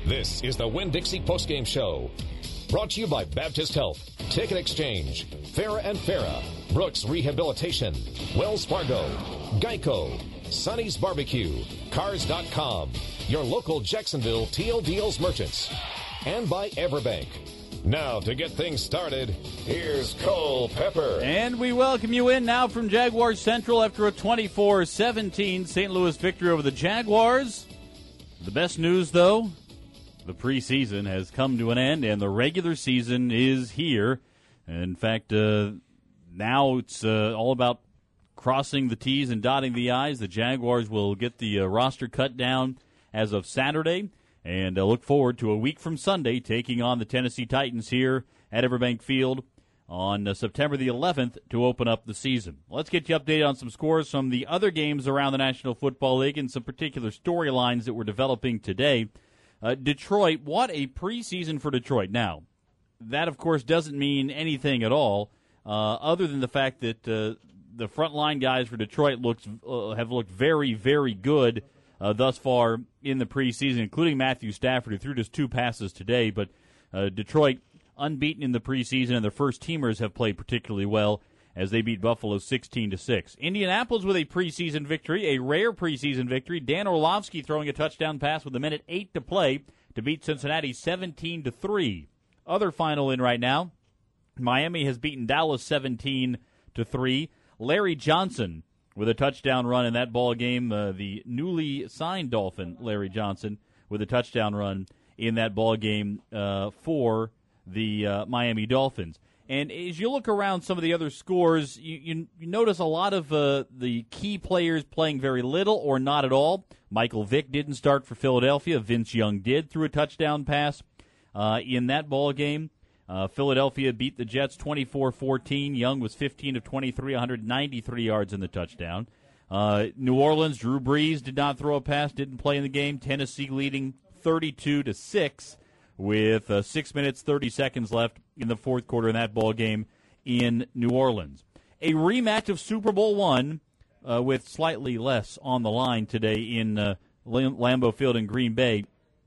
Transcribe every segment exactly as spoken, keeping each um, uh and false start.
This is the Winn-Dixie postgame show. Brought to you by Baptist Health, Ticket Exchange, Farah and Farah, Brooks Rehabilitation, Wells Fargo, Geico, Sonny's Barbecue, Cars dot com, your local Jacksonville Teal Deals merchants, and by Everbank. Now, to get things started, here's Cole Pepper. And we welcome you in now from Jaguars Central after a twenty-four seventeen Saint Louis victory over the Jaguars. The best news, though, the preseason has come to an end, and the regular season is here. In fact, uh, now it's uh, all about crossing the T's and dotting the I's. The Jaguars will get the uh, roster cut down as of Saturday, and uh, look forward to a week from Sunday taking on the Tennessee Titans here at Everbank Field on uh, September the eleventh to open up the season. Let's get you updated on some scores from the other games around the National Football League and some particular storylines that we're developing today. Uh, Detroit, what a preseason for Detroit. Now, that, of course, doesn't mean anything at all, uh, other than the fact that uh, the frontline guys for Detroit looks uh, have looked very, very good uh, thus far in the preseason, including Matthew Stafford, who threw just two passes today. But uh, Detroit unbeaten in the preseason, and their first-teamers have played particularly well as they beat Buffalo sixteen to six. Indianapolis with a preseason victory, a rare preseason victory. Dan Orlovsky throwing a touchdown pass with a minute eight to play to beat Cincinnati seventeen to three. Other final in right now, Miami has beaten Dallas seventeen to three. Larry Johnson with a touchdown run in that ball game. Uh, the newly signed Dolphin, Larry Johnson, with a touchdown run in that ball game uh, for the uh, Miami Dolphins. And as you look around some of the other scores, you, you, you notice a lot of uh, the key players playing very little or not at all. Michael Vick didn't start for Philadelphia. Vince Young did through a touchdown pass uh, in that ball game. Uh, Philadelphia beat the Jets twenty-four fourteen. Young was fifteen of twenty-three, one hundred ninety-three yards in the touchdown. Uh, New Orleans, Drew Brees did not throw a pass, didn't play in the game. Tennessee leading thirty-two to six. With uh, six minutes, thirty seconds left in the fourth quarter in that ball game in New Orleans. A rematch of Super Bowl one uh, with slightly less on the line today in uh, Lambeau Field in Green Bay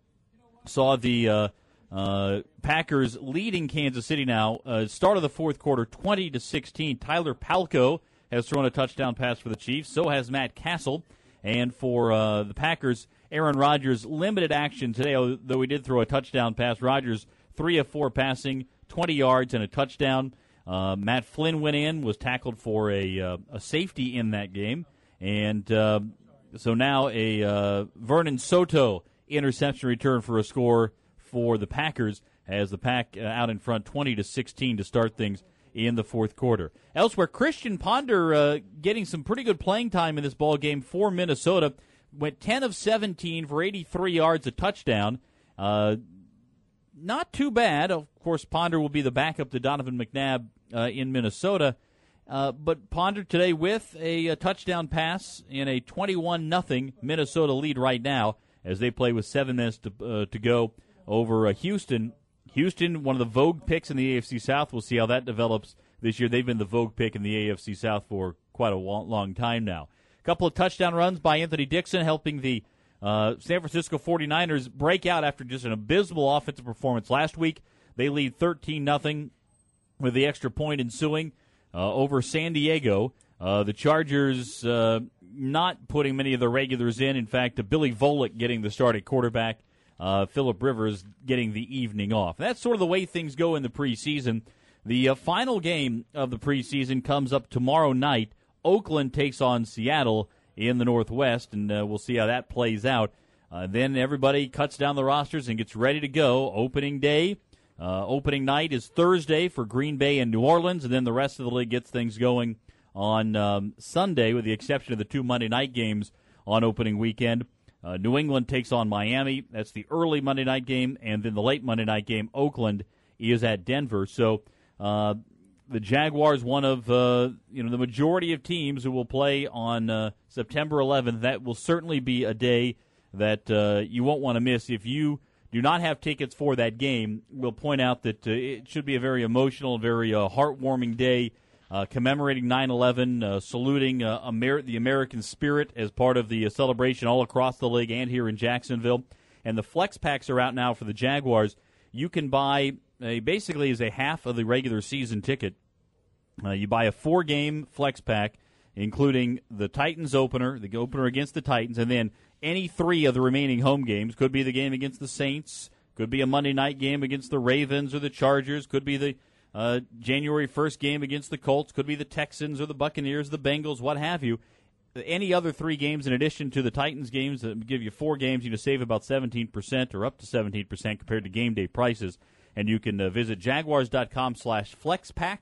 saw the uh, uh, Packers leading Kansas City now. Uh, start of the fourth quarter, twenty to sixteen. Tyler Palko has thrown a touchdown pass for the Chiefs. So has Matt Castle. And for uh, the Packers, Aaron Rodgers, limited action today, though he did throw a touchdown pass. Rodgers, three of four passing, twenty yards and a touchdown. Uh, Matt Flynn went in, was tackled for a uh, a safety in that game. And uh, so now a uh, Vernon Soto interception return for a score for the Packers as the Pack uh, out in front twenty to sixteen to start things in the fourth quarter. Elsewhere, Christian Ponder uh, getting some pretty good playing time in this ball game for Minnesota. Went ten of seventeen for eighty-three yards, a touchdown. Uh, not too bad. Of course, Ponder will be the backup to Donovan McNabb uh, in Minnesota. Uh, but Ponder today with a, a touchdown pass in a twenty-one nothing Minnesota lead right now as they play with seven minutes to, uh, to go over uh, Houston. Houston, one of the Vogue picks in the A F C South. We'll see how that develops this year. They've been the Vogue pick in the A F C South for quite a long, long time now. A couple of touchdown runs by Anthony Dixon helping the uh, San Francisco forty-niners break out after just an abysmal offensive performance last week. They lead thirteen nothing with the extra point ensuing uh, over San Diego. Uh, the Chargers uh, not putting many of the regulars in. In fact, uh, Billy Volek getting the start at quarterback. Uh, Phillip Rivers getting the evening off. That's sort of the way things go in the preseason. The uh, final game of the preseason comes up tomorrow night. Oakland takes on Seattle in the Northwest, and uh, we'll see how that plays out. Uh, then everybody cuts down the rosters and gets ready to go. Opening day, uh, opening night is Thursday for Green Bay and New Orleans, and then the rest of the league gets things going on um, Sunday, with the exception of the two Monday night games on opening weekend. Uh, New England takes on Miami. That's the early Monday night game, and then the late Monday night game, Oakland is at Denver. So uh, the Jaguars, one of uh, you know the majority of teams who will play on uh, September eleventh. That will certainly be a day that uh, you won't want to miss. If you do not have tickets for that game, we'll point out that uh, it should be a very emotional, very uh, heartwarming day. Uh, commemorating nine eleven, uh, saluting uh, Amer- the American spirit as part of the uh, celebration all across the league and here in Jacksonville. And the flex packs are out now for the Jaguars. You can buy a, basically as a half of the regular season ticket. Uh, you buy a four-game flex pack, including the Titans opener, the opener against the Titans, and then any three of the remaining home games. Could be the game against the Saints, could be a Monday night game against the Ravens or the Chargers, could be the uh, January first game against the Colts, could be the Texans or the Buccaneers, the Bengals, what have you. Any other three games in addition to the Titans games that give you four games, you can save about seventeen percent or up to seventeen percent compared to game day prices. And you can uh, visit jaguars.com slash flexpack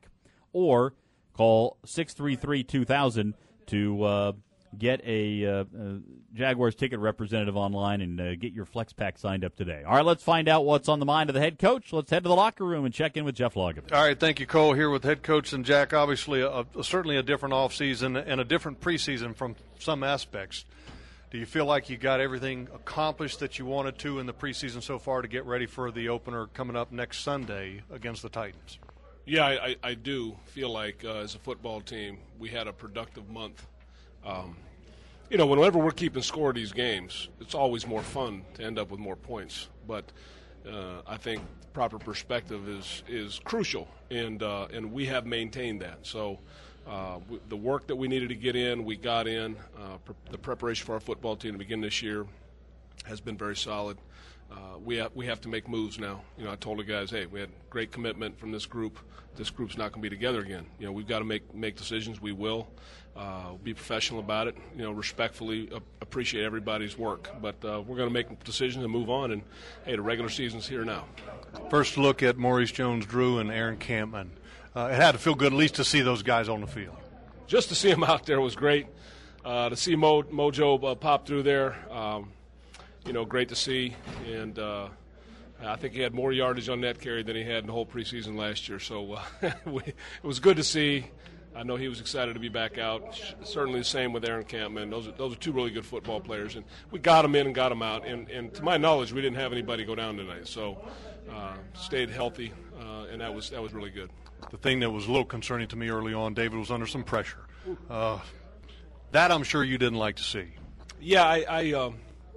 or call six three three, two thousand to uh, get a uh, uh, Jaguars ticket representative online and uh, get your flex pack signed up today. All right, let's find out what's on the mind of the head coach. Let's head to the locker room and check in with Jeff Lageman. All right, thank you, Cole. Here with head coach and Jack. Obviously, a, a, certainly a different offseason and a different preseason from some aspects. Do you feel like you got everything accomplished that you wanted to in the preseason so far to get ready for the opener coming up next Sunday against the Titans? Yeah, I, I do feel like uh, as a football team we had a productive month. Um, you know, whenever we're keeping score of these games, it's always more fun to end up with more points. But uh, I think proper perspective is is crucial, and uh, and we have maintained that. So uh, w- the work that we needed to get in, we got in. Uh, pre- the preparation for our football team to begin this year has been very solid. Uh, we have we have to make moves now. You know, I told the guys, hey, we had great commitment from this group. This group's not going to be together again. You know, we've got to make make decisions. We will uh, be professional about it. You know, respectfully uh, appreciate everybody's work. But uh, we're going to make decisions and move on. And hey, the regular season's here now. First look at Maurice Jones-Drew and Aaron Campman. Uh, it had to feel good at least to see those guys on the field. Just to see them out there was great. Uh, to see Mo, Mojo uh, pop through there. Um, You know, great to see, and uh, I think he had more yardage on net carry than he had in the whole preseason last year. So uh, we, it was good to see. I know he was excited to be back out. Certainly the same with Aaron Campman. Those are those are two really good football players, and we got them in and got them out. And, and to my knowledge, we didn't have anybody go down tonight, so uh, stayed healthy, uh, and that was that was really good. The thing that was a little concerning to me early on, David was under some pressure. Uh, that I'm sure you didn't like to see. Yeah, I. I um,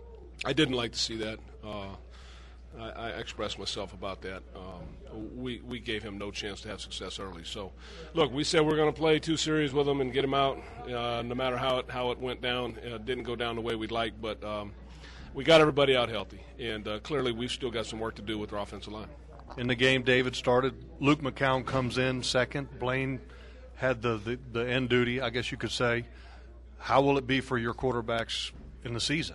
I didn't like to see that. Uh, I, I expressed myself about that. Um, we we gave him no chance to have success early. So, look, we said we're going to play two series with him and get him out, uh, no matter how it how it went down. It uh, didn't go down the way we'd like, but um, we got everybody out healthy, and uh, clearly we've still got some work to do with our offensive line. In the game, David started. Luke McCown comes in second. Blaine had the, the, the end duty, I guess you could say. How will it be for your quarterbacks in the season?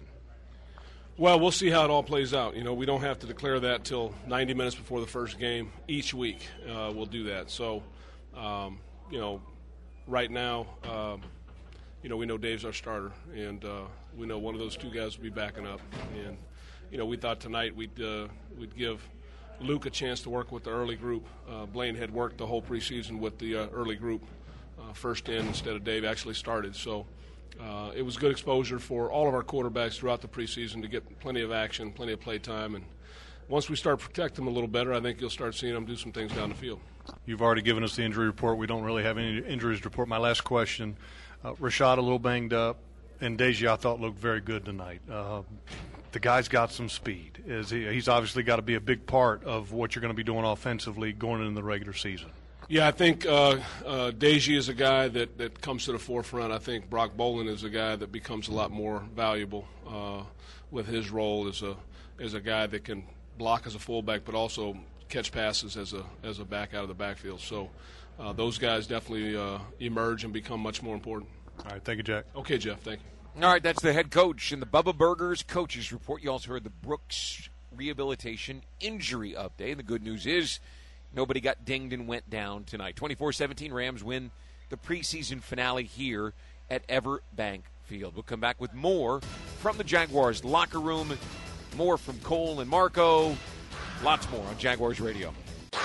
Well, we'll see how it all plays out. You know, we don't have to declare that till ninety minutes before the first game each week. Uh, we'll do that. So, um, you know, right now, um, you know, we know Dave's our starter, and uh, we know one of those two guys will be backing up. And, you know, we thought tonight we'd uh, we'd give Luke a chance to work with the early group. Uh, Blaine had worked the whole preseason with the uh, early group, uh, first in instead of Dave actually started. So. Uh, it was good exposure for all of our quarterbacks throughout the preseason to get plenty of action, plenty of play time. And once we start protecting them a little better, I think you'll start seeing them do some things down the field. You've already given us the injury report. We don't really have any injuries to report. My last question, uh, Rashad a little banged up, and Deji I thought looked very good tonight. Uh, the guy's got some speed. Is he, he's obviously got to be a big part of what you're going to be doing offensively going into the regular season. Yeah, I think uh, uh, Deji is a guy that, that comes to the forefront. I think Brock Bolin is a guy that becomes a lot more valuable uh, with his role as a as a guy that can block as a fullback, but also catch passes as a as a back out of the backfield. So uh, those guys definitely uh, emerge and become much more important. All right, thank you, Jack. Okay, Jeff, thank you. All right, that's the head coach in the Bubba Burgers Coaches Report. You also heard the Brooks Rehabilitation Injury Update. The good news is nobody got dinged and went down tonight. twenty-four seventeen Rams win the preseason finale here at Everbank Field. We'll come back with more from the Jaguars locker room, more from Cole and Marco, lots more on Jaguars Radio. All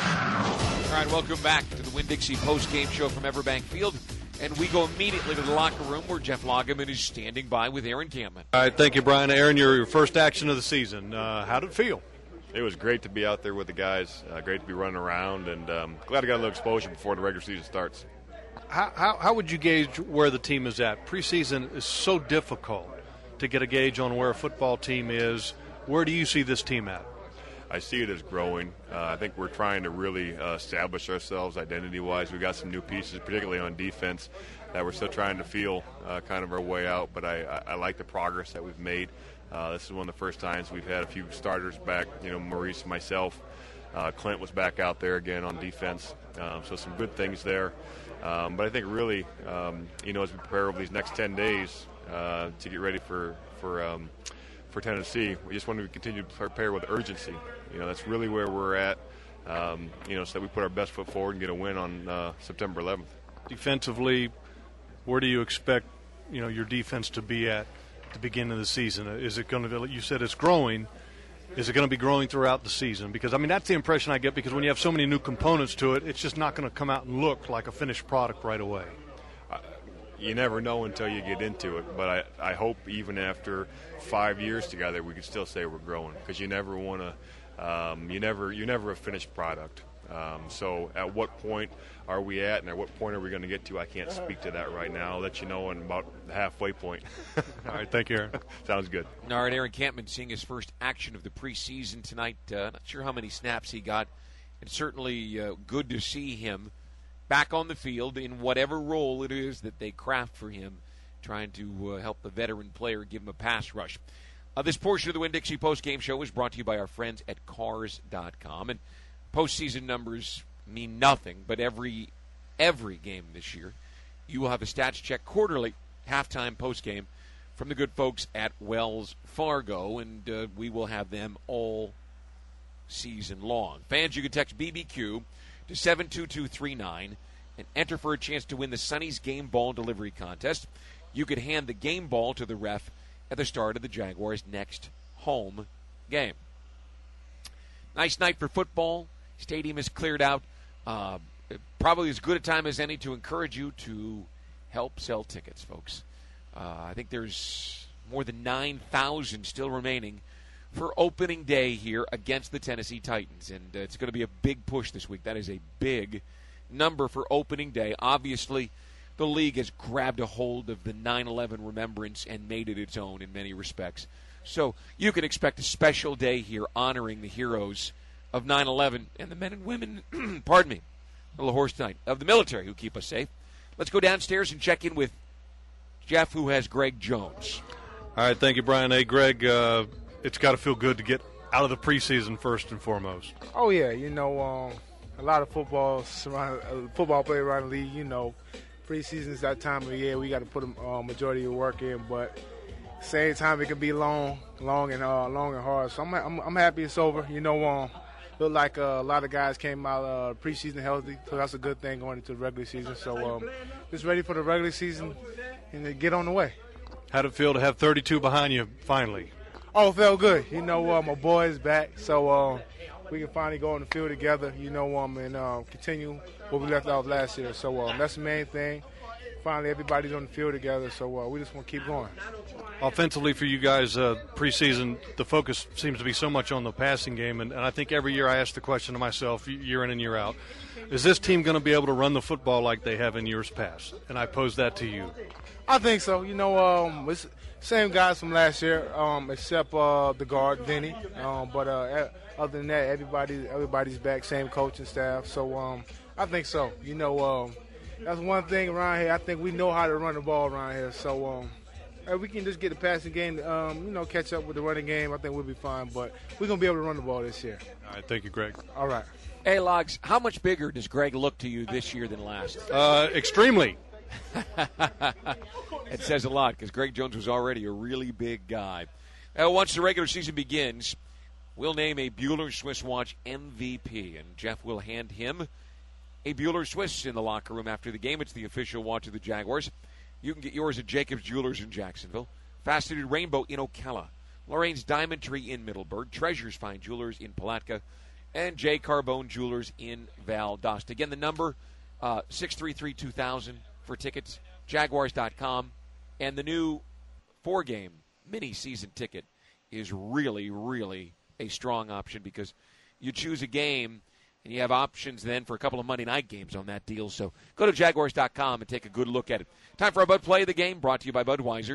right, welcome back to the Winn-Dixie post-game show from Everbank Field. And we go immediately to the locker room where Jeff Lageman is standing by with Aaron Campman. All right, thank you, Brian. Aaron, your first action of the season. Uh, how did it feel? It was great to be out there with the guys, uh, great to be running around, and um, glad I got a little exposure before the regular season starts. How, how, how would you gauge where the team is at? Preseason is so difficult to get a gauge on where a football team is Where do you see this team at? I see it as growing. Uh, I think we're trying to really uh, establish ourselves identity-wise. We've got some new pieces, particularly on defense, that we're still trying to feel uh, kind of our way out. But I, I, I like the progress that we've made. Uh, this is one of the first times we've had a few starters back. You know, Maurice, myself, uh, Clint was back out there again on defense. Um, so some good things there. Um, but I think really, um, you know, as we prepare over these next ten days uh, to get ready for for um, for Tennessee, we just want to continue to prepare with urgency. You know, that's really where we're at. Um, you know, so that we put our best foot forward and get a win on uh, September eleventh. Defensively, where do you expect, you know, your defense to be at the beginning of the season? Is it going to be, you said it's growing, is it going to be growing throughout the season? Because, I mean, that's the impression I get, because when you have so many new components to it, it's just not going to come out and look like a finished product right away. Uh, you never know until you get into it, but I, I hope even after five years together we can still say we're growing, because you never want to um, you never you're never a finished product. Um, so at what point are we at, and at what point are we going to get to? I can't speak to that right now. I'll let you know in about the halfway point. All right, thank you, Aaron. Sounds good. All right, Aaron Campman seeing his first action of the preseason tonight. Uh, not sure how many snaps he got. It's certainly uh, good to see him back on the field in whatever role it is that they craft for him, trying to uh, help the veteran player give him a pass rush. Uh, this portion of the Winn-Dixie postgame show is brought to you by our friends at Cars dot com. And postseason numbers mean nothing, but every every game this year, you will have a stats check quarterly, halftime, postgame, from the good folks at Wells Fargo, and uh, we will have them all season long. Fans, you can text B B Q to seven two two three nine and enter for a chance to win the Sonny's Game Ball Delivery Contest. You could hand the game ball to the ref at the start of the Jaguars' next home game. Nice night for football. Stadium is cleared out. Uh, probably as good a time as any to encourage you to help sell tickets, folks. Uh, I think there's more than nine thousand still remaining for opening day here against the Tennessee Titans. And uh, it's going to be a big push this week. That is a big number for opening day. Obviously, the league has grabbed a hold of the nine eleven remembrance and made it its own in many respects. So you can expect a special day here honoring the heroes of nine eleven and the men and women, pardon me, a little horse tonight, of the military who keep us safe. Let's go downstairs and check in with Jeff, who has Greg Jones. All right, thank you, Brian. Hey, Greg, uh, it's got to feel good to get out of the preseason first and foremost. Oh, yeah. You know, um, a lot of football, surround, uh, football players around the league, you know, preseason is that time of the year. We got to put a uh, majority of the work in, but same time it can be long, long and uh, long and hard. So I'm, I'm, I'm happy it's over. You know, um, looked like uh, a lot of guys came out uh, preseason healthy, so that's a good thing going into the regular season. So um, just ready for the regular season and to get on the way. How'd it feel to have thirty-two behind you finally? Oh, it felt good. You know, uh, my boy is back, so uh, we can finally go on the field together, you know, um, and uh, continue what we left off last year. So um, that's the main thing. Finally, everybody's on the field together, so uh, we just want to keep going. Offensively for you guys, uh, preseason, the focus seems to be so much on the passing game, and, and I think every year I ask the question to myself, year in and year out, is this team going to be able to run the football like they have in years past? And I pose that to you. I think so. You know, um, it's same guys from last year, um, except uh, the guard, Vinny. Um, but uh, other than that, everybody, everybody's back, same coaching staff. So um, I think so. You know, um, that's one thing around here. I think we know how to run the ball around here. So um, if we can just get the passing game, um, you know, catch up with the running game, I think we'll be fine. But we're going to be able to run the ball this year. All right, thank you, Greg. All right. Hey, Logs, how much bigger does Greg look to you this year than last? Uh, extremely. It says a lot because Greg Jones was already a really big guy. Uh, once the regular season begins, we'll name a Bueller Swiss watch M V P, and Jeff will hand him a Bueller Swiss in the locker room after the game. It's the official watch of the Jaguars. You can get yours at Jacobs Jewelers in Jacksonville, Faceted Rainbow in Ocala, Lorraine's Diamond Tree in Middleburg, Treasures Fine Jewelers in Palatka, and J. Carbone Jewelers in Valdosta. Again, the number, uh, six three three, two thousand for tickets, Jaguars dot com. And the new four-game mini-season ticket is really, really a strong option because you choose a game and you have options then for a couple of Monday night games on that deal. So go to Jaguars dot com and take a good look at it. Time for our Bud Play of the Game, brought to you by Budweiser.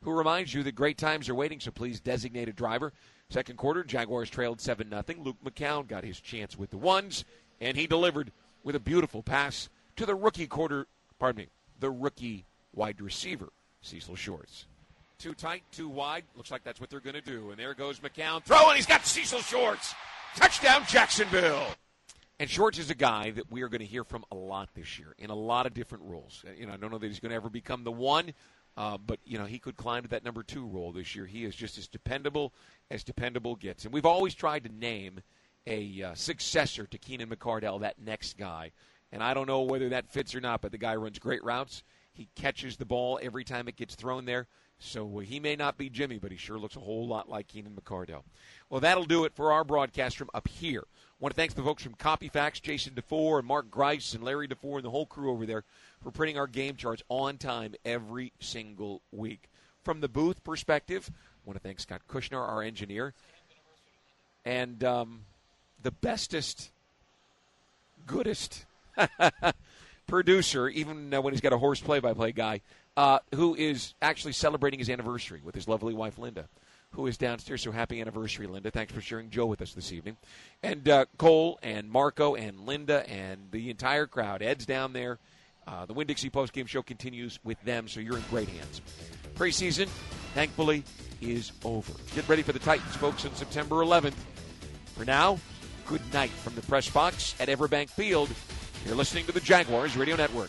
who reminds you that great times are waiting, so please designate a driver. Second quarter, Jaguars trailed seven nothing. Luke McCown got his chance with the ones, and he delivered with a beautiful pass to the rookie quarter, pardon me, the rookie wide receiver, Cecil Shorts. Too tight, too wide. Looks like that's what they're going to do. And there goes McCown. Throw, and he's got Cecil Shorts. Touchdown, Jacksonville. And Shorts is a guy that we are going to hear from a lot this year in a lot of different roles. You know, I don't know that he's going to ever become the one, uh, but, you know, he could climb to that number two role this year. He is just as dependable as dependable gets. And we've always tried to name a uh, successor to Keenan McCardell, that next guy. And I don't know whether that fits or not, but the guy runs great routes. He catches the ball every time it gets thrown there. So he may not be Jimmy, but he sure looks a whole lot like Keenan McCardell. Well, that'll do it for our broadcast from up here. I want to thank the folks from CopyFax, Jason DeFore and Mark Grice and Larry DeFore and the whole crew over there for printing our game charts on time every single week. From the booth perspective, I want to thank Scott Kushner, our engineer, and um, the bestest, goodest producer, even when he's got a horse play-by-play guy, Uh, who is actually celebrating his anniversary with his lovely wife, Linda, who is downstairs. So happy anniversary, Linda. Thanks for sharing Joe with us this evening. And uh, Cole and Marco and Linda and the entire crowd. Ed's down there. Uh, the Winn-Dixie postgame show continues with them, so you're in great hands. Preseason, thankfully, is over. Get ready for the Titans, folks, on September eleventh. For now, good night from the press box at Everbank Field. You're listening to the Jaguars Radio Network.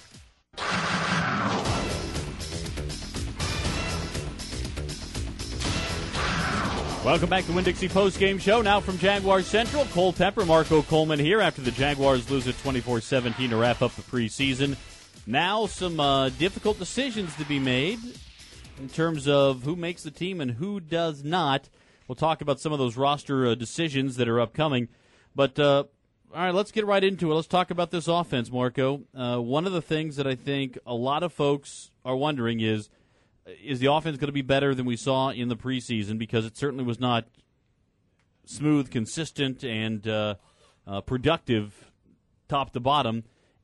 Welcome back to the Winn-Dixie postgame show. Now from Jaguars Central, Cole Pepper, Marco Coleman here after the Jaguars lose at twenty-four seventeen to wrap up the preseason. Now some uh, difficult decisions to be made in terms of who makes the team and who does not. We'll talk about some of those roster uh, decisions that are upcoming. But, uh, all right, let's get right into it. Let's talk about this offense, Marco. Uh, one of the things that I think a lot of folks are wondering is, is the offense going to be better than we saw in the preseason? Because it certainly was not smooth, consistent, and uh, uh, productive top to bottom.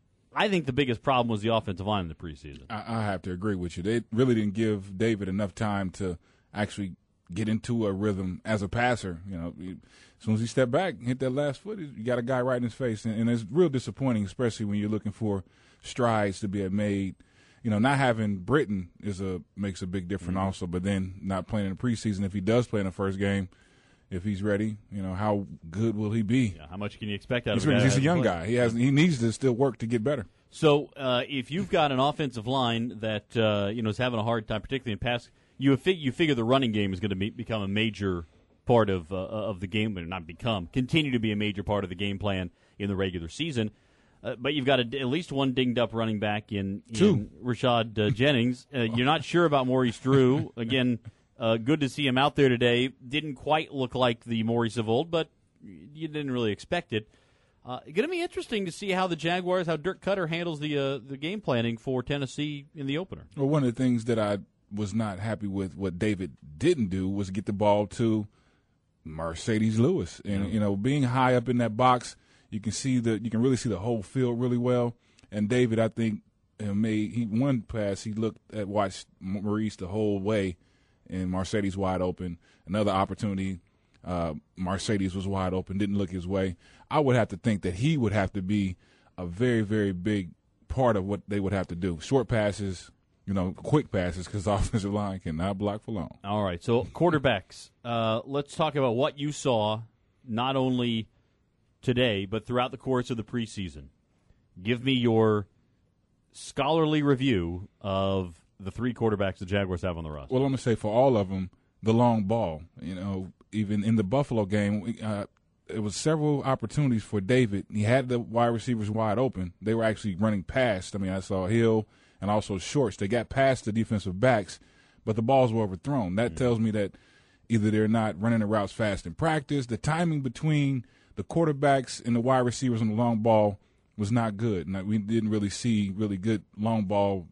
I think the biggest problem was the offensive line in the preseason. I, I have to agree with you. They really didn't give David enough time to actually get into a rhythm as a passer. You know, as soon as he stepped back, hit that last foot, you got a guy right in his face. And, and it's real disappointing, especially when you're looking for strides to be made. You know, not having Britton is a makes a big difference mm-hmm. also, but then not playing in the preseason. If he does play in the first game, if he's ready, you know, how good will he be? Yeah, how much can you expect out he's of him? He's a young guy. He has he needs to still work to get better. So uh, if you've got an offensive line that uh, you know is having a hard time, particularly in pass, you fig- you figure the running game is going to be- become a major part of uh, of the game, but not become continue to be a major part of the game plan in the regular season. Uh, but you've got a, at least one dinged-up running back in, in Rashad uh, Jennings. Uh, you're not sure about Maurice Drew. Again, uh, good to see him out there today. Didn't quite look like the Maurice of old, but you didn't really expect it. Uh, going to be interesting to see how the Jaguars, how Dirk Cutter handles the uh, the game planning for Tennessee in the opener. Well, one of the things that I was not happy with what David didn't do was get the ball to Mercedes Lewis. And, mm-hmm. you know, being high up in that box, You can see the you can really see the whole field really well. And David, I think, made he one pass. He looked at watched Maurice the whole way, and Mercedes wide open. Another opportunity, uh, Mercedes was wide open, didn't look his way. I would have to think that he would have to be a very very big part of what they would have to do. Short passes, you know, quick passes, because the offensive line cannot block for long. All right, so quarterbacks. Uh, let's talk about what you saw, not only today, but throughout the course of the preseason. Give me your scholarly review of the three quarterbacks the Jaguars have on the roster. Well, I'm going to say for all of them, the long ball. You know, even in the Buffalo game, uh, it was several opportunities for David. He had the wide receivers wide open. They were actually running past. I mean, I saw Hill and also Shorts. They got past the defensive backs, but the balls were overthrown. That mm-hmm. tells me that either they're not running the routes fast in practice, the timing between the quarterbacks and the wide receivers on the long ball was not good. And we didn't really see really good long ball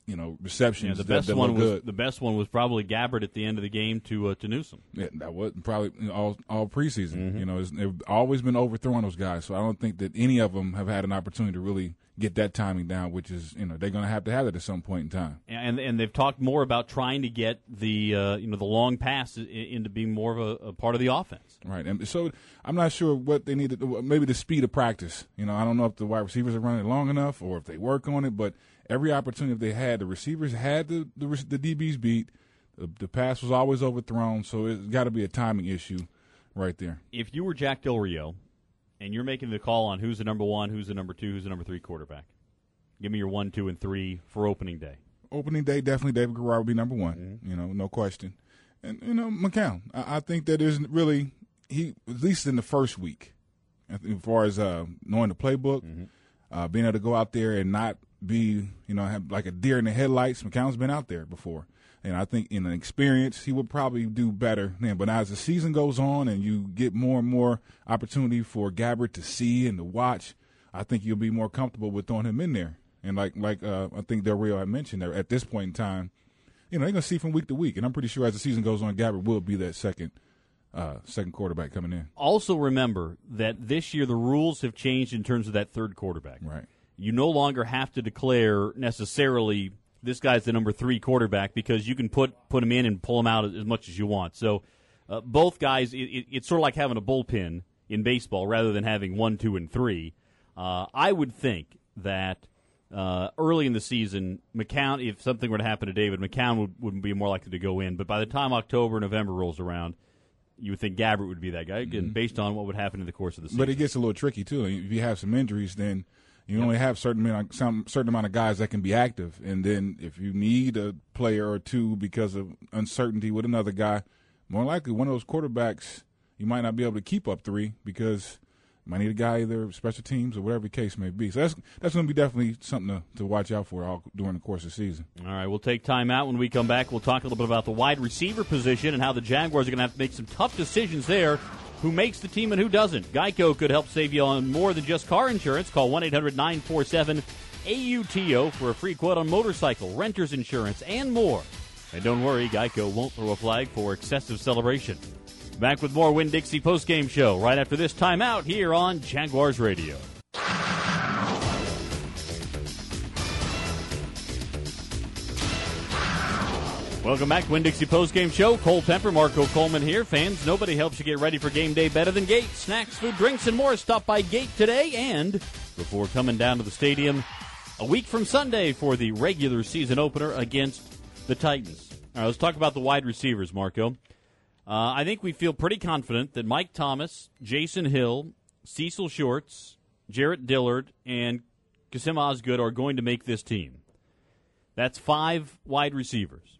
you know, receptions. Yeah, the that, best that one look was good. the best one was probably Gabbert at the end of the game to uh, to Newsome. Yeah, that was probably you know, all all preseason. Mm-hmm. You know, it's, they've always been overthrowing those guys. So I don't think that any of them have had an opportunity to really get that timing down. Which is, you know, they're going to have to have it at some point in time. And and they've talked more about trying to get the uh, you know the long pass i- into being more of a, a part of the offense. Right, and so I'm not sure what they need to do. Maybe the speed of practice. You know, I don't know if the wide receivers are running it long enough or if they work on it. But every opportunity they had, the receivers had the the, the D Bs beat. The, the pass was always overthrown, so it's got to be a timing issue right there. If you were Jack Del Rio, and you're making the call on who's the number one, who's the number two, who's the number three quarterback, give me your one, two, and three for opening day. Opening day, definitely David Garrard would be number one. Mm-hmm. You know, no question. And you know, McCown. I, I think that isn't really he at least in the first week, as far as uh, knowing the playbook, Mm-hmm. uh, being able to go out there and not be you know have like a deer in the headlights. McCown's been out there before, and I think in an experience he would probably do better then. But as the season goes on and you get more and more opportunity for Gabbert to see and to watch, I think you'll be more comfortable with throwing him in there. And like like uh, I think Del Rio had mentioned, that at this point in time, you know, they're going to see from week to week. And I'm pretty sure as the season goes on, Gabbert will be that second uh, second quarterback coming in. Also remember that this year the rules have changed in terms of that third quarterback. Right. You no longer have to declare necessarily this guy's the number three quarterback because you can put, put him in and pull him out as much as you want. So uh, both guys, it, it, it's sort of like having a bullpen in baseball rather than having one, two, and three. Uh, I would think that uh, early in the season, McCown, if something were to happen to David, McCown would, would be more likely to go in. But by the time October, November rolls around, you would think Gabbert would be that guy, again, mm-hmm. based on what would happen in the course of the season. But it gets a little tricky, too. If you have some injuries, then you yep. only have certain amount, some certain amount of guys that can be active. And then if you need a player or two because of uncertainty with another guy, more likely one of those quarterbacks, you might not be able to keep up three because you might need a guy either special teams or whatever the case may be. So that's that's going to be definitely something to, to watch out for all during the course of the season. All right, we'll take time out. When we come back, we'll talk a little bit about the wide receiver position and how the Jaguars are going to have to make some tough decisions there. Who makes the team and who doesn't? Geico could help save you on more than just car insurance. Call one eight hundred nine four seven A U T O for a free quote on motorcycle, renter's insurance, and more. And don't worry, Geico won't throw a flag for excessive celebration. Back with more Winn-Dixie postgame show right after this timeout here on Jaguars Radio. Welcome back to Winn-Dixie postgame show. Cole Pepper, Marco Coleman here. Fans, nobody helps you get ready for game day better than Gate. Snacks, food, drinks, and more. Stop by Gate today and before coming down to the stadium a week from Sunday for the regular season opener against the Titans. All right, let's talk about the wide receivers, Marco. Uh, I think we feel pretty confident that Mike Thomas, Jason Hill, Cecil Shorts, Jarrett Dillard, and Kasim Osgood are going to make this team. That's five wide receivers.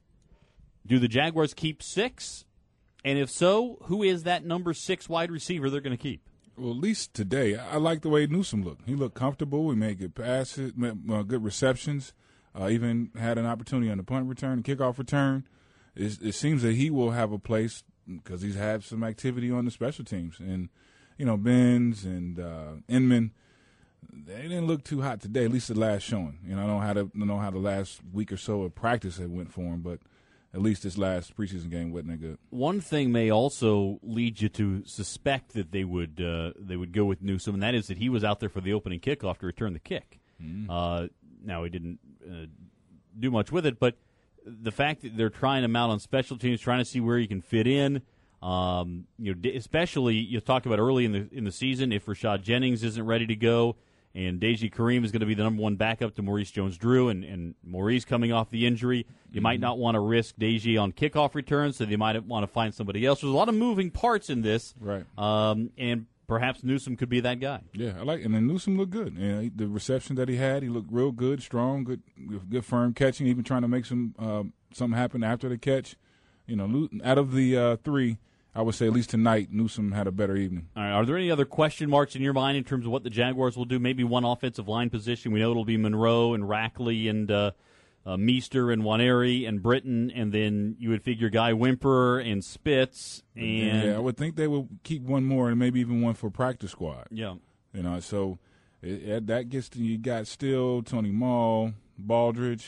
Do the Jaguars keep six? And if so, who is that number six wide receiver they're going to keep? Well, at least today, I like the way Newsome looked. He looked comfortable. He made good passes, made, uh, good receptions, uh, even had an opportunity on the punt return and kickoff return. It, it seems that he will have a place because he's had some activity on the special teams. And, you know, Benz and uh, Inman, they didn't look too hot today, at least the last showing. You know, I don't know how, to, I don't know how the last week or so of practice had went for him, but at least this last preseason game wasn't that good. One thing may also lead you to suspect that they would uh, they would go with Newsome, and that is that he was out there for the opening kickoff to return the kick. Mm. Uh, now, he didn't uh, do much with it, but the fact that they're trying him out on special teams, trying to see where he can fit in, um, you know, especially you talked about early in the in the season, if Rashad Jennings isn't ready to go, and Deji Kareem is going to be the number one backup to Maurice Jones-Drew, and, and Maurice coming off the injury, you mm-hmm. might not want to risk Deji on kickoff returns, so they might want to find somebody else. There's a lot of moving parts in this, right? Um, and perhaps Newsome could be that guy. Yeah, I like, and then Newsome looked good. You know, the reception that he had, he looked real good, strong, good, good firm catching, even trying to make some uh, something happen after the catch. You know, out of the uh, three, I would say at least tonight, Newsome had a better evening. All right, are there any other question marks in your mind in terms of what the Jaguars will do? Maybe one offensive line position. We know it'll be Monroe and Rackley and uh, uh, Meester and Waneri and Britton, and then you would figure Guy Wimper and Spitz. And yeah, I would think they would keep one more and maybe even one for practice squad. Yeah, you know, so it, it, that gets to, you got still Tony Mall, Baldridge,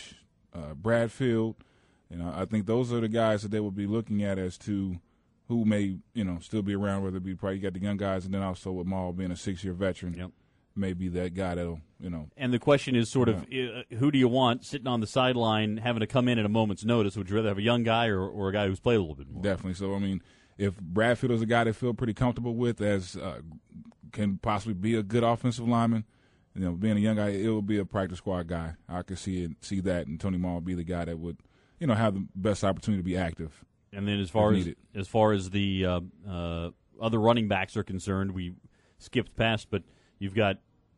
uh, Bradfield. You know, I think those are the guys that they will be looking at as to who may, you know, still be around, whether it be probably you got the young guys, and then also with Maul being a six-year veteran, yep. may be that guy that'll, you know. And the question is sort of, uh, who do you want sitting on the sideline having to come in at a moment's notice? Would you rather have a young guy or, or a guy who's played a little bit more? Definitely. So, I mean, if Bradfield is a guy they feel pretty comfortable with as uh, can possibly be a good offensive lineman, you know, being a young guy, it will be a practice squad guy. I could see it, see that, and Tony Maul be the guy that would, you know, have the best opportunity to be active. And then as far as as far as the uh, uh, other running backs are concerned, we skipped past, but you've got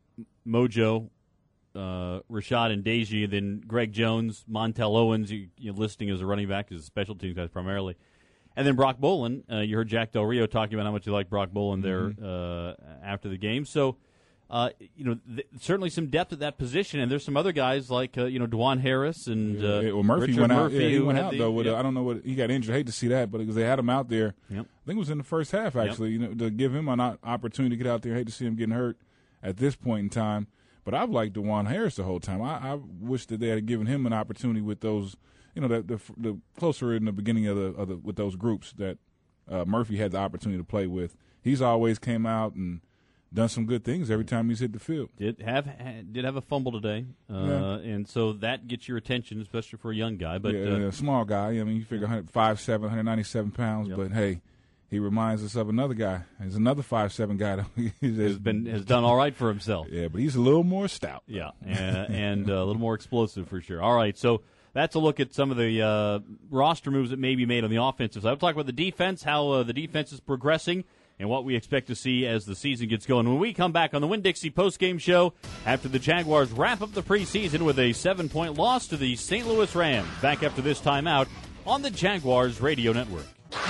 Mojo, uh, Rashad and Deji, and then Greg Jones, Montel Owens, you, you're listing as a running back as a special teams guys primarily. And then Brock Bolin, uh, you heard Jack Del Rio talking about how much you like Brock Bolin there mm-hmm. uh, after the game. So, uh, you know, th- certainly some depth at that position. And there's some other guys like, uh, you know, Dwan Harris and uh, yeah, well, Murphy Richard went out. Murphy. Yeah, he went out, the, though. With yep. a, I don't know what – he got injured. I hate to see that, but because they had him out there. Yep. I think it was in the first half, actually, yep. you know, to give him an opportunity to get out there. I hate to see him getting hurt at this point in time. But I've liked Dwan Harris the whole time. I, I wish that they had given him an opportunity with those – you know, the, the, the closer in the beginning of the, of the with those groups that – Uh, Murphy had the opportunity to play with. He's always came out and done some good things every time he's hit the field. Did have did have a fumble today, uh, yeah. and so that gets your attention, especially for a young guy. But yeah, uh, yeah, small guy. I mean, you figure five seven, one ninety-seven pounds. Yep. But hey, he reminds us of another guy. There's another five seven guy that has been has done all right for himself. Yeah, but he's a little more stout. Yeah, and, and uh, a little more explosive for sure. All right, so. That's a look at some of the uh, roster moves that may be made on the offensive side. We'll talk about the defense, how uh, the defense is progressing, and what we expect to see as the season gets going. When we come back on the Winn-Dixie postgame show after the Jaguars wrap up the preseason with a seven-point loss to the Saint Louis Rams. Back after this timeout on the Jaguars Radio Network.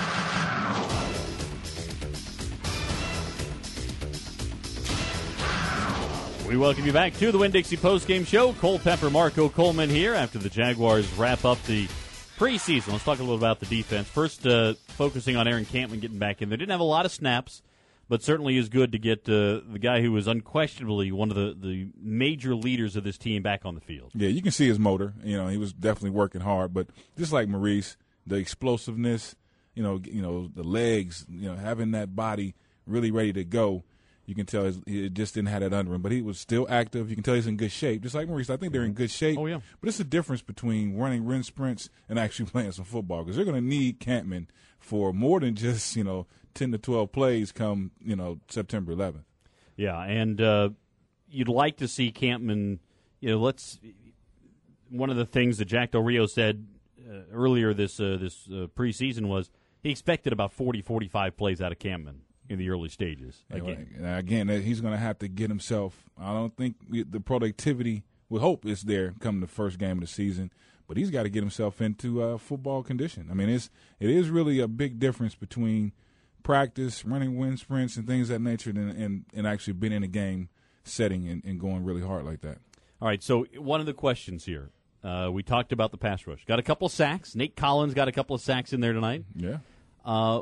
We welcome you back to the Winn-Dixie postgame show. Cole Pepper, Marco Coleman here after the Jaguars wrap up the preseason. Let's talk a little about the defense. First, uh, focusing on Aaron Campman getting back in. They didn't have a lot of snaps, but certainly is good to get uh, the guy who was unquestionably one of the, the major leaders of this team back on the field. Yeah, you can see his motor. You know, he was definitely working hard. But just like Maurice, the explosiveness, you know, you know, the legs, you know, having that body really ready to go. You can tell his, he just didn't have that under him, but he was still active. You can tell he's in good shape. Just like Maurice, I think they're in good shape. Oh, yeah. But it's a difference between running wind sprints and actually playing some football because they're going to need Campman for more than just, you know, ten to twelve plays come, you know, September eleventh. Yeah, and uh, you'd like to see Campman, you know, let's – one of the things that Jack Del Rio said uh, earlier this, uh, this uh, preseason was he expected about forty, forty-five plays out of Campman in the early stages. Again, yeah, again he's going to have to get himself. I don't think the productivity, we hope, is there come the first game of the season, but he's got to get himself into uh, football condition. I mean, it's it is really a big difference between practice, running wind sprints, and things of that nature, and and, and actually being in a game setting and, and going really hard like that. All right. So one of the questions here, uh, we talked about the pass rush. Got a couple of sacks. Nate Collins got a couple of sacks in there tonight. Yeah. Uh,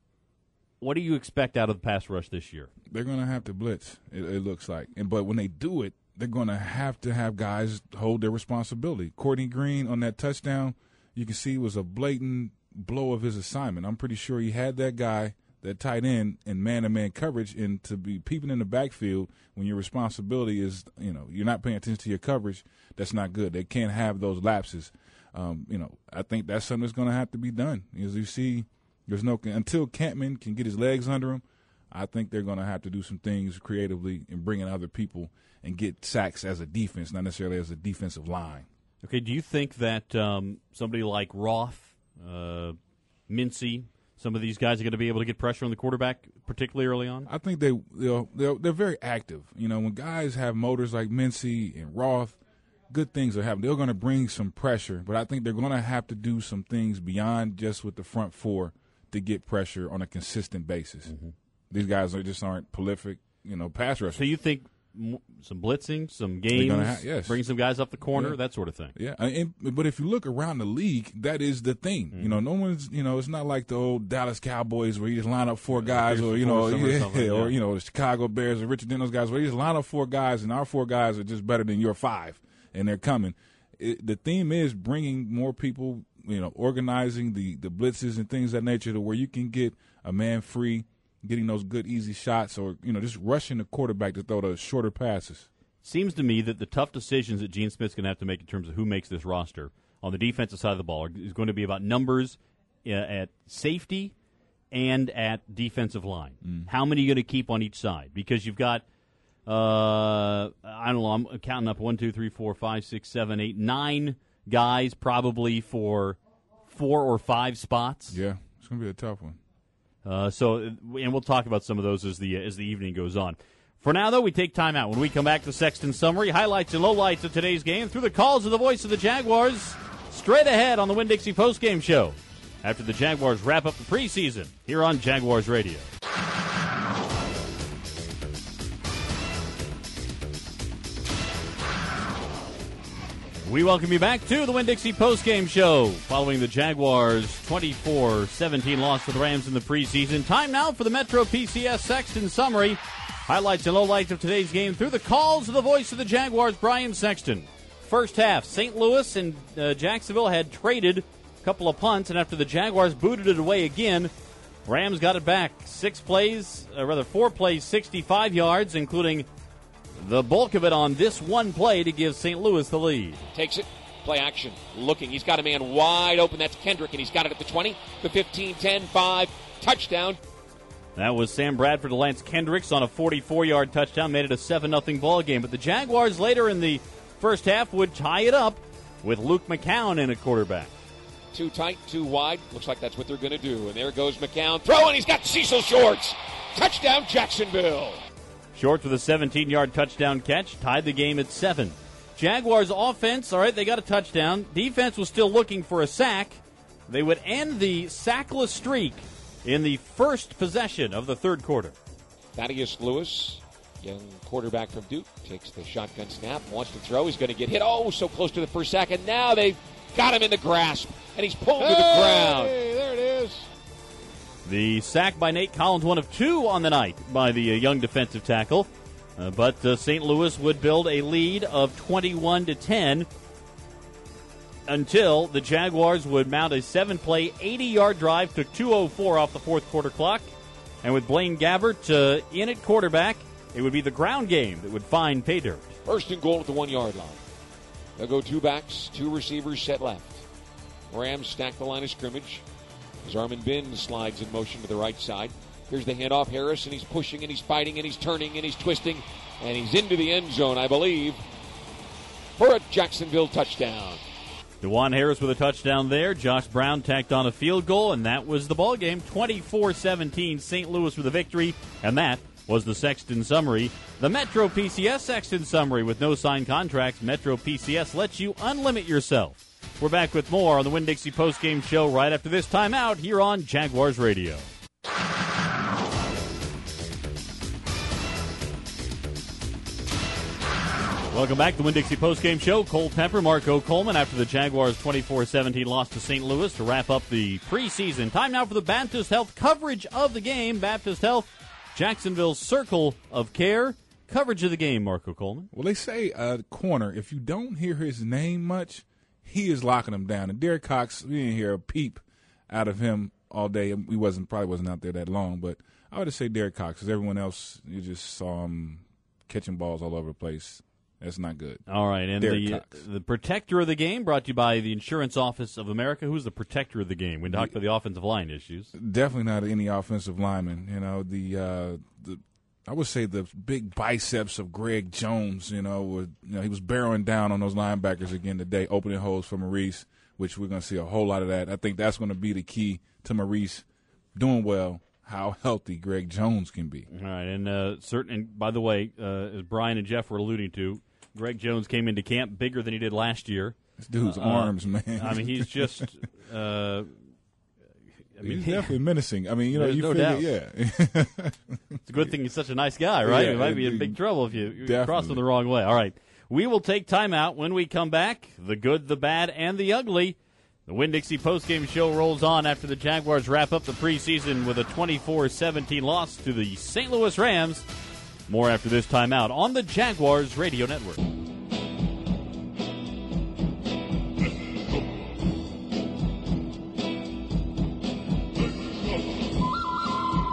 What do you expect out of the pass rush this year? They're going to have to blitz, it, it looks like. And But when they do it, they're going to have to have guys hold their responsibility. Courtney Green on that touchdown, you can see was a blatant blow of his assignment. I'm pretty sure he had that guy, that tight end, in man-to-man coverage, and to be peeping in the backfield when your responsibility is, you know, you're not paying attention to your coverage, that's not good. They can't have those lapses. Um, you know, I think that's something that's going to have to be done. As you see, there's no until Campman can get his legs under him, I think they're going to have to do some things creatively and bring in other people and get sacks as a defense, not necessarily as a defensive line. Okay, do you think that um, somebody like Roth, uh, Mincy, some of these guys are going to be able to get pressure on the quarterback, particularly early on? I think they they're, they're, they're very active. You know, when guys have motors like Mincy and Roth, good things are happening. They're going to bring some pressure, but I think they're going to have to do some things beyond just with the front four to get pressure on a consistent basis. Mm-hmm. These guys are just aren't prolific, you know, pass rushers. So you think some blitzing, some games, ha- yes. bring some guys off the corner, yeah. that sort of thing. Yeah, and, but if you look around the league, that is the thing. Mm-hmm. You know, no one's, you know, it's not like the old Dallas Cowboys where you just line up four guys, or you know, yeah, or, yeah. or you know, the Chicago Bears or Richard Dennis guys where you just line up four guys, and our four guys are just better than your five, and they're coming. it, the theme is bringing more people, you know, organizing the, the blitzes and things of that nature to where you can get a man free, getting those good, easy shots, or, you know, just rushing the quarterback to throw the shorter passes. Seems to me that the tough decisions that Gene Smith's going to have to make in terms of who makes this roster on the defensive side of the ball is going to be about numbers uh, at safety and at defensive line. Mm. How many are you going to keep on each side? Because you've got, uh, I don't know, I'm counting up one, two, three, four, five, six, seven, eight, nine guys probably for four or five spots. Yeah, it's going to be a tough one. Uh, so, and we'll talk about some of those as the as the evening goes on. For now, though, we take time out. When we come back, the Sexton Summary, highlights and lowlights of today's game through the calls of the voice of the Jaguars, straight ahead on the Winn-Dixie postgame show after the Jaguars wrap up the preseason here on Jaguars Radio. We welcome you back to the Winn-Dixie postgame show following the Jaguars' twenty-four seventeen loss to the Rams in the preseason. Time now for the Metro P C S Sexton Summary. Highlights and lowlights of today's game through the calls of the voice of the Jaguars, Brian Sexton. First half, Saint Louis and uh, Jacksonville had traded a couple of punts, and after the Jaguars booted it away again, Rams got it back. Six plays, uh, rather four plays, sixty-five yards, including the bulk of it on this one play to give Saint Louis the lead. Takes it, play action, looking. He's got a man wide open. That's Kendrick, and he's got it at the twenty, the fifteen, ten, five, touchdown. That was Sam Bradford to Lance Kendricks on a forty-four-yard touchdown, made it a seven nothing ball game. But the Jaguars later in the first half would tie it up with Luke McCown in at quarterback. Too tight, too wide. Looks like that's what they're going to do. And there goes McCown. Throwing, he's got Cecil Shorts. Touchdown, Jacksonville. Shorts with a seventeen-yard touchdown catch, tied the game at seven. Jaguars offense, all right, they got a touchdown. Defense was still looking for a sack. They would end the sackless streak in the first possession of the third quarter. Thaddeus Lewis, young quarterback from Duke, takes the shotgun snap, wants to throw. He's going to get hit. Oh, so close to the first sack, and now they've got him in the grasp, and he's pulled hey, to the ground. Hey, there it is. The sack by Nate Collins, one of two on the night by the uh, young defensive tackle. Uh, but uh, Saint Louis would build a lead of twenty-one to ten until the Jaguars would mount a seven-play, eighty-yard drive, took two oh four off the fourth quarter clock. And with Blaine Gabbert uh, in at quarterback, it would be the ground game that would find pay dirt. First and goal at the one-yard line. They'll go two backs, two receivers set left. Rams stack the line of scrimmage as Armin Bin slides in motion to the right side. Here's the handoff, Harris, and he's pushing, and he's fighting, and he's turning, and he's twisting, and he's into the end zone, I believe, for a Jacksonville touchdown. DeJuan Harris with a touchdown there. Josh Brown tacked on a field goal, and that was the ball game. twenty-four seventeen, Saint Louis with a victory, and that was the Sexton Summary. The Metro P C S Sexton Summary with no signed contracts. Metro P C S lets you unlimit yourself. We're back with more on the Winn-Dixie postgame show right after this timeout here on Jaguars Radio. Welcome back to the Winn-Dixie postgame show. Cole Pepper, Marco Coleman after the Jaguars' twenty-four seventeen loss to Saint Louis to wrap up the preseason. Time now for the Baptist Health coverage of the game. Baptist Health, Jacksonville's circle of care. Coverage of the game, Marco Coleman. Well, they say uh, corner, if you don't hear his name much, he is locking them down. And Derek Cox, we didn't hear a peep out of him all day. He wasn't probably wasn't out there that long, but I would just say Derek Cox because everyone else, you just saw him catching balls all over the place. That's not good. All right, and Derek the Cox. the protector of the game brought to you by the Insurance Office of America. Who's the protector of the game? We talked about the offensive line issues. Definitely not any offensive lineman. You know, the uh, the I would say the big biceps of Greg Jones, you know, would, you know, he was barreling down on those linebackers again today, opening holes for Maurice, which we're going to see a whole lot of that. I think that's going to be the key to Maurice doing well, how healthy Greg Jones can be. All right, and uh, certain. And by the way, uh, as Brian and Jeff were alluding to, Greg Jones came into camp bigger than he did last year. This dude's uh, arms, man. I mean, he's just. Uh, I mean, he's definitely menacing. I mean, you know, you no figure, doubt. yeah. It's a good thing he's such a nice guy, right? Yeah, he might be in it, big trouble if you, you definitely. cross him the wrong way. All right, we will take time out. When we come back, the good, the bad, and the ugly. The Winn-Dixie postgame show rolls on after the Jaguars wrap up the preseason with a twenty-four seventeen loss to the Saint Louis Rams. More after this timeout on the Jaguars Radio Network.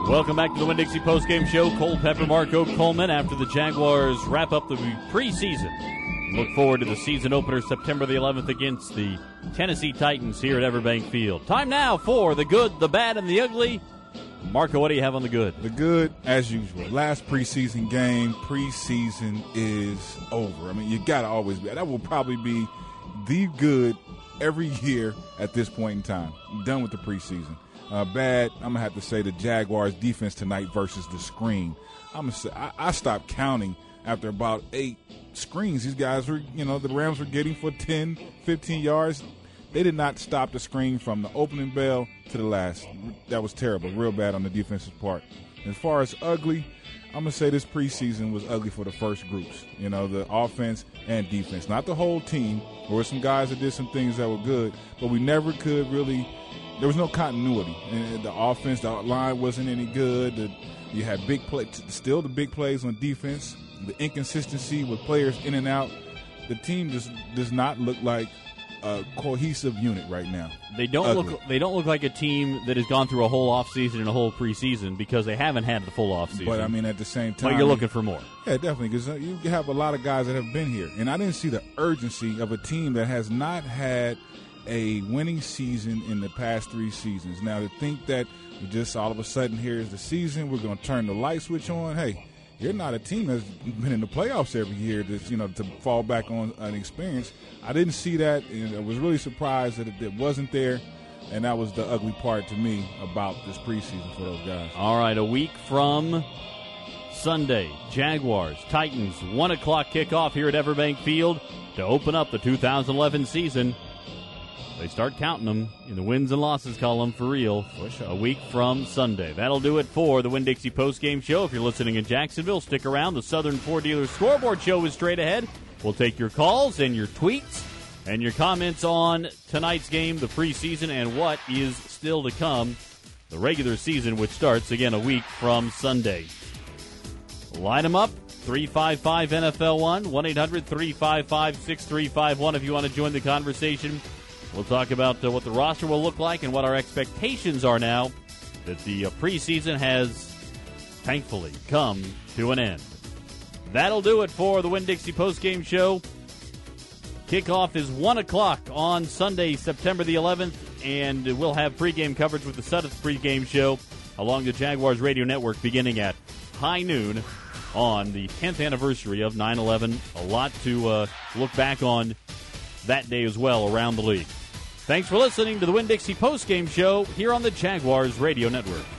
Welcome back to the Winn-Dixie postgame show. Cole Pepper, Marco Coleman, after the Jaguars wrap up the preseason. Look forward to the season opener September the eleventh against the Tennessee Titans here at Everbank Field. Time now for the good, the bad, and the ugly. Marco, what do you have on the good? The good, as usual. Last preseason game. Preseason is over. I mean, you got to always be. That will probably be the good every year at this point in time. I'm done with the preseason. Uh, bad, I'm going to have to say the Jaguars' defense tonight versus the screen. I'm gonna say, I, I stopped counting after about eight screens. These guys were, you know, the Rams were getting for ten, fifteen yards. They did not stop the screen from the opening bell to the last. That was terrible, real bad on the defensive part. As far as ugly, I'm going to say this preseason was ugly for the first groups, you know, the offense and defense. Not the whole team. There were some guys that did some things that were good, but we never could really – there was no continuity. And the offense, the line wasn't any good. The, you had big play, still the big plays on defense, the inconsistency with players in and out. The team just does not look like a cohesive unit right now. They don't Ugly. look. They don't look like a team that has gone through a whole offseason and a whole preseason because they haven't had the full offseason. But I mean, at the same time, but you're looking for more. Yeah, definitely, because you have a lot of guys that have been here, and I didn't see the urgency of a team that has not had a winning season in the past three seasons. Now, to think that we just all of a sudden here's the season, we're going to turn the light switch on. Hey, you're not a team that's been in the playoffs every year. That's, you know, to fall back on an experience. I didn't see that, and I was really surprised that it, it wasn't there. And that was the ugly part to me about this preseason for those guys. All right, a week from Sunday, Jaguars, Titans, one o'clock kickoff here at Everbank Field to open up the two thousand eleven season. They start counting them in the wins and losses column for real a week from Sunday. That'll do it for the Winn-Dixie postgame show. If you're listening in Jacksonville, stick around. The Southern Ford Dealer Scoreboard Show is straight ahead. We'll take your calls and your tweets and your comments on tonight's game, the preseason, and what is still to come, the regular season, which starts, again, a week from Sunday. Line them up, three five five N F L one, one eight hundred three five five six three five one if you want to join the conversation. We'll talk about uh, what the roster will look like and what our expectations are now that the uh, preseason has, thankfully, come to an end. That'll do it for the Winn-Dixie postgame show. Kickoff is one o'clock on Sunday, September the eleventh, and we'll have pregame coverage with the Sudden's pregame show along the Jaguars radio network beginning at high noon on the tenth anniversary of nine eleven. A lot to uh, look back on that day as well around the league. Thanks for listening to the Winn-Dixie postgame show here on the Jaguars radio network.